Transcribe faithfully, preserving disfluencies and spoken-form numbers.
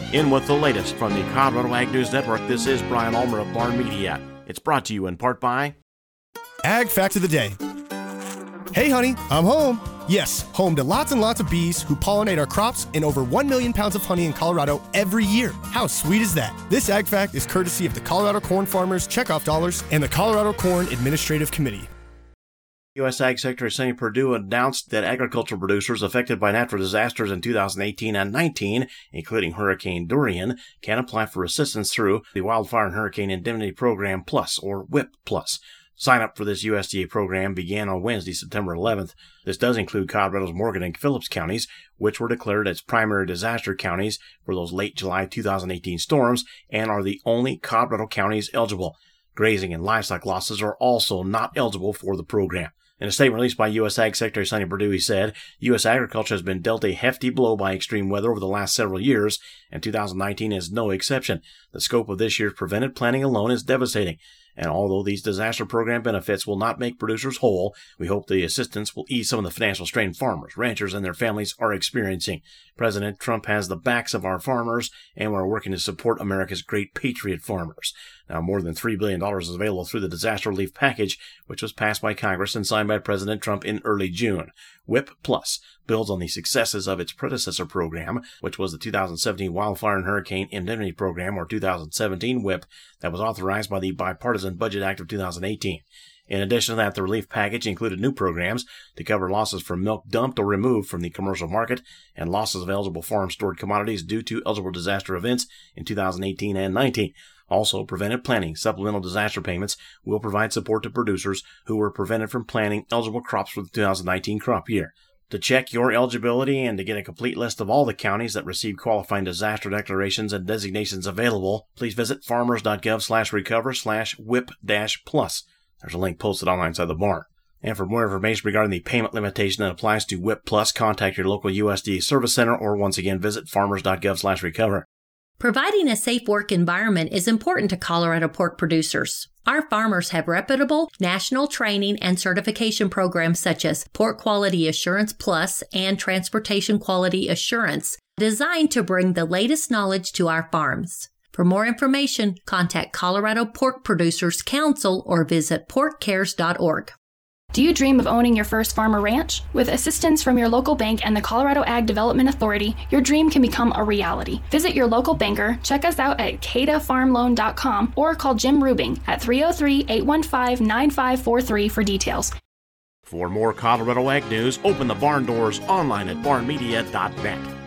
In with the latest from the Colorado Ag News Network, this is Brian Ulmer of Barn Media. It's brought to you in part by Ag Fact of the Day. Hey honey, I'm home. Yes, home to lots and lots of bees who pollinate our crops and over one million pounds of honey in Colorado every year. How sweet is that? This Ag Fact is courtesy of the Colorado Corn Farmers Checkoff Dollars and the Colorado Corn Administrative Committee. U S Ag Secretary Sonny Perdue announced that agricultural producers affected by natural disasters in two thousand eighteen and nineteen, including Hurricane Dorian, can apply for assistance through the Wildfire and Hurricane Indemnity Program Plus, or WHIP Plus. Sign up for this U S D A program began on Wednesday, September eleventh. This does include Colorado's Morgan and Phillips counties, which were declared as primary disaster counties for those late July two thousand eighteen storms and are the only Colorado counties eligible. Grazing and livestock losses are also not eligible for the program. In a statement released by U S Ag Secretary Sonny Perdue, he said, U S agriculture has been dealt a hefty blow by extreme weather over the last several years, and two thousand nineteen is no exception. The scope of this year's preventive planning alone is devastating. And although these disaster program benefits will not make producers whole, we hope the assistance will ease some of the financial strain farmers, ranchers, and their families are experiencing. President Trump has the backs of our farmers, and we're working to support America's great patriot farmers. Now, more than three billion dollars is available through the disaster relief package, which was passed by Congress and signed by President Trump in early June. WHIP Plus builds on the successes of its predecessor program, which was the two thousand seventeen Wildfire and Hurricane Indemnity Program, or two thousand seventeen WHIP, that was authorized by the Bipartisan Budget Act of two thousand eighteen. In addition to that, the relief package included new programs to cover losses from milk dumped or removed from the commercial market and losses of eligible farm-stored commodities due to eligible disaster events in two thousand eighteen and nineteen. Also, preventive planning supplemental disaster payments will provide support to producers who were prevented from planting eligible crops for the two thousand nineteen crop year. To check your eligibility and to get a complete list of all the counties that receive qualifying disaster declarations and designations available, please visit farmers.gov slash recover slash whip dash plus. There's a link posted online inside the barn. And for more information regarding the payment limitation that applies to WHIP Plus, contact your local U S D A service center or once again visit farmers.gov slash recover. Providing a safe work environment is important to Colorado pork producers. Our farmers have reputable national training and certification programs such as Pork Quality Assurance Plus and Transportation Quality Assurance, designed to bring the latest knowledge to our farms. For more information, contact Colorado Pork Producers Council or visit pork cares dot org. Do you dream of owning your first farm or ranch? With assistance from your local bank and the Colorado Ag Development Authority, your dream can become a reality. Visit your local banker, check us out at cada farm loan dot com, or call Jim Rubing at three oh three, eight one five, nine five four three for details. For more Colorado Ag News, open the barn doors online at barn media dot net.